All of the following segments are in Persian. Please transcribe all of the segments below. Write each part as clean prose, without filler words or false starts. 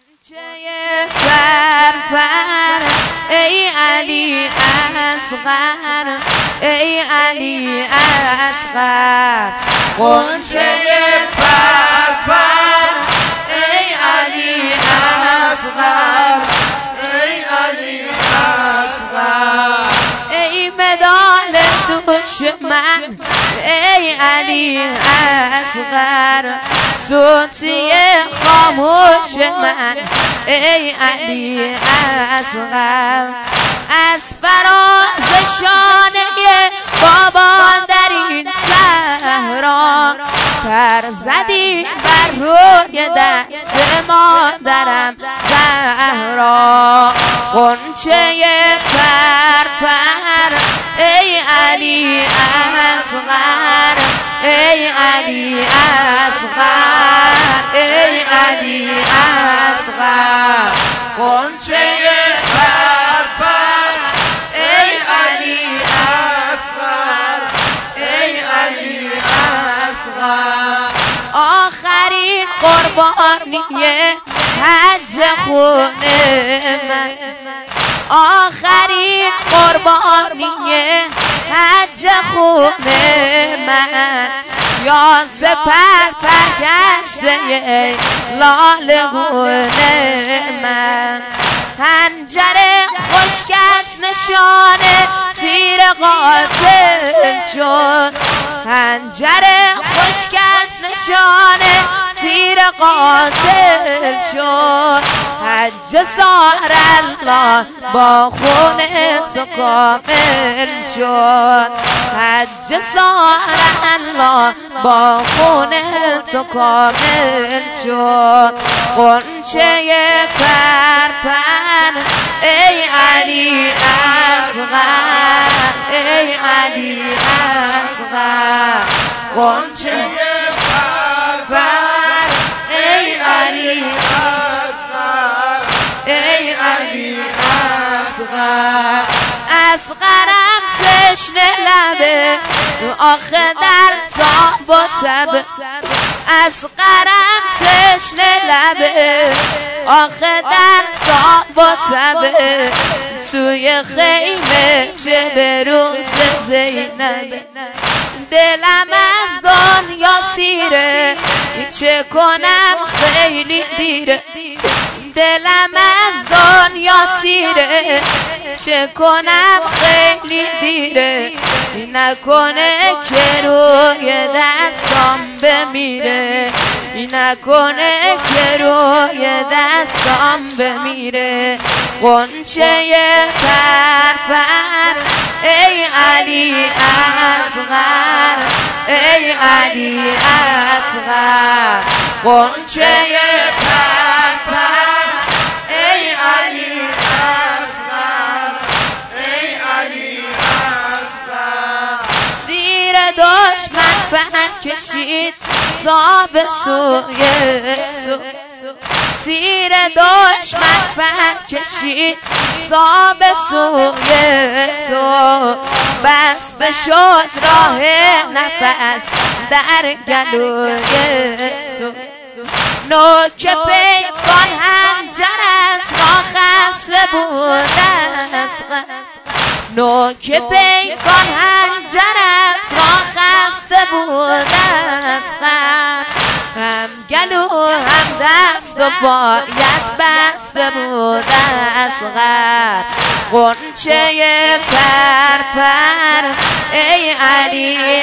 غنچه فرفر ای علی اصغر، ای علی اصغر. غنچه فرفر ای علی اصغر، ای علی اصغر. ای مدال دشمن ای علی اصغر، صوتی خاموش من ای علی اصغر. از فراز شانه بابا در این صحرا پر زدی بر روی دست مادرم زهرا. غنچه فرفر ای علی اصغر، ای علی اصغر، ای علی اصغر. غنچه فرفر ای علی اصغر، ای علی اصغر. آخرین قربانی حج خونه من، آخرین قربانی حج خونه من. یا سپر پرگشته لالگونه من. حنجر خشکش نشانه تیر قاتل شد، حنجر خشکش نشانه تیر قاتل شد. حج سار الله با خون تو کامل شد، حج سار الله با خون تو کامل شد. غنچه فرفر ای علی اصغر، ای علی اصغر. غنچه فرفر ای علی اصغر، ای علی اصغر. اصغرم تشنه لبه آخه در تاب و تب، اصغرم تشنه لبه آخه در تاب و تب. توی خیمه چه به روز زینب، دلم از دنیا سیره چه کنم خیلی دیره. دلم از دنیا سیره چه کنم خیلی دیره. نکنه که روی دستام بمیره، نکنه که روی دستام بمیره. غنچه فرفر ای علی اصغر، ای علی اصغر. غنچه فرفر ای علی اصغر، ای علی اصغر. زیر دشمن پر کشید صاحب سوی تو، زیر دشمن پر کشید صاحب سوی تو. بسته شد راه نفس در گلوی تو. نوک پیکان حنجرت را خسته بود اصغر، نوک پیکان حنجرت را خسته بود اصغر. هم گلو هم دست و پایت بسته بود اصغر. غنچه فرفر ای علی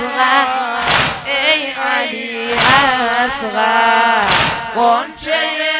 اصغر، ای علی اصغر. غنچه